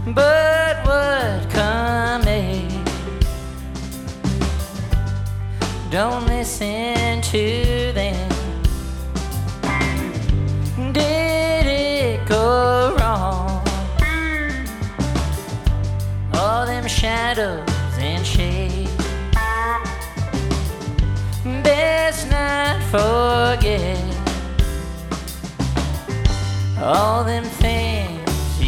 But what come next? Don't listen to them. Did it go wrong? All them shadows and shades. Best not forget all them things